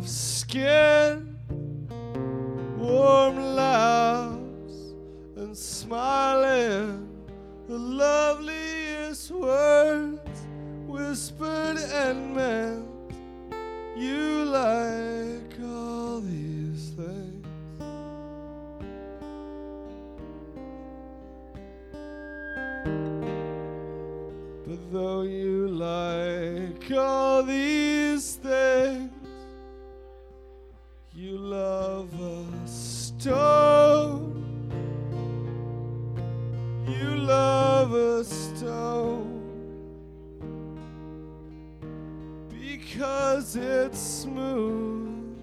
of skin, warm laughs and smiling, the loveliest words whispered and meant. You like all these things. But though you like all these things, you love a stone. You love a stone because it's smooth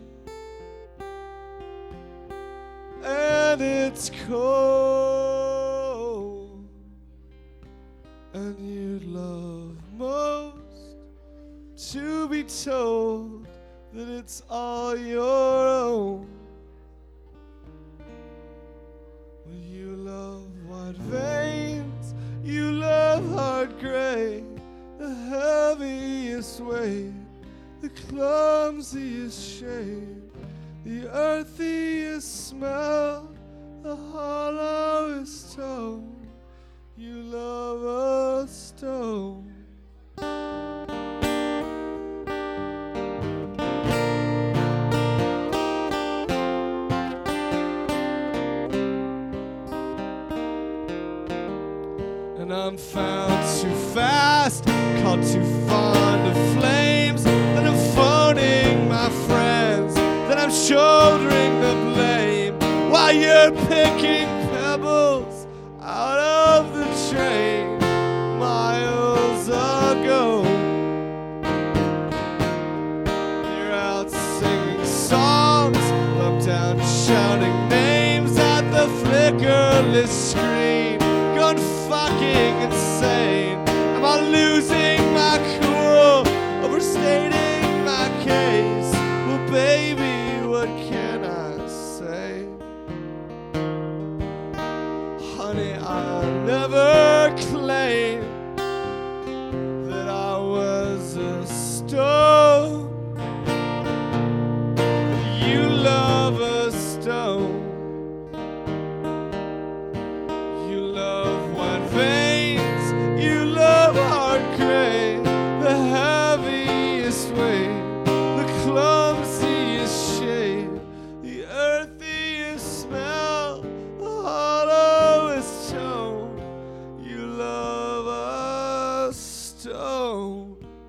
and it's cold, and you'd love most to be told that it's all your own. Well, you love white veins, you love hard gray, the heaviest weight, the clumsiest shape, the earthiest smell, the hollowest tone. You love a stone. And I'm found too fast, caught too fond of flames, that I'm phoning my friends, that I'm shouldering the blame, while you're picking pebbles out of the train miles ago. You're out singing songs, I'm down shouting names at the flickerless screen, gone fucking insane. Am I losing my cool, overstating my case? Well, baby, what can I say? Honey, I never claimed that I was a stone. You love a stone. You love white veins, you love hard gray, the heaviest weight, the clumsiest shape, the earthiest smell, the hollowest tone. You love a stone.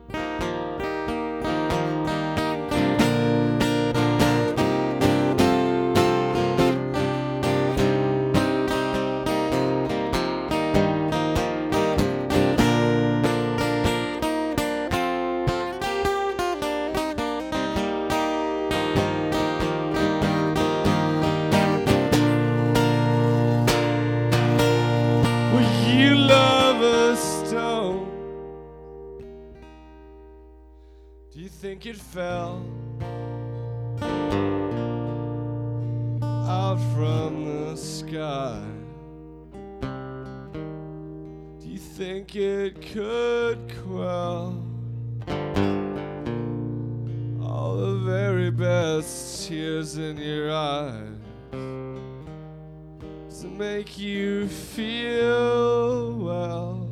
Well, you love a stone. Do you think it fell out from the sky? Do you think it could quell all the very best tears in your eyes? To make you feel well,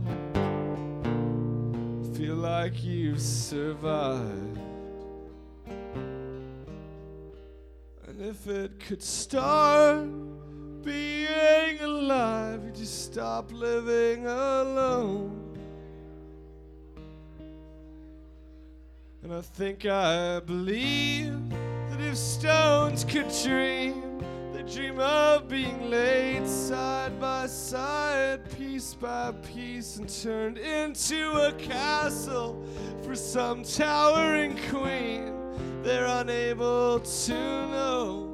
feel like you've survived. And if it could start being alive, you'd just stop living alone. And I think I believe that if stones could dream, they dream of being laid side by side, piece by piece, and turned into a castle for some towering queen they're unable to know.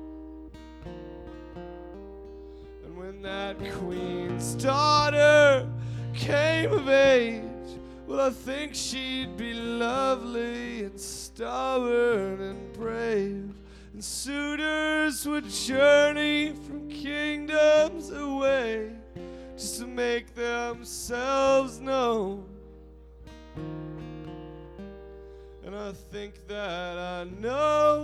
And when that queen's daughter came of age, well, I think she'd be lovely and stubborn and brave, and suitors would journey from kingdoms away just to make themselves known. And I think that I know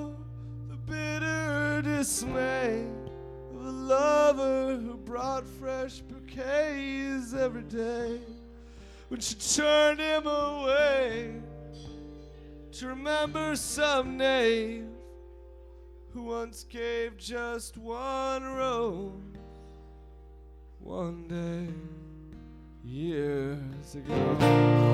dismay of a lover who brought fresh bouquets every day. When she turned him away to remember some knave who once gave just one rose one day years ago.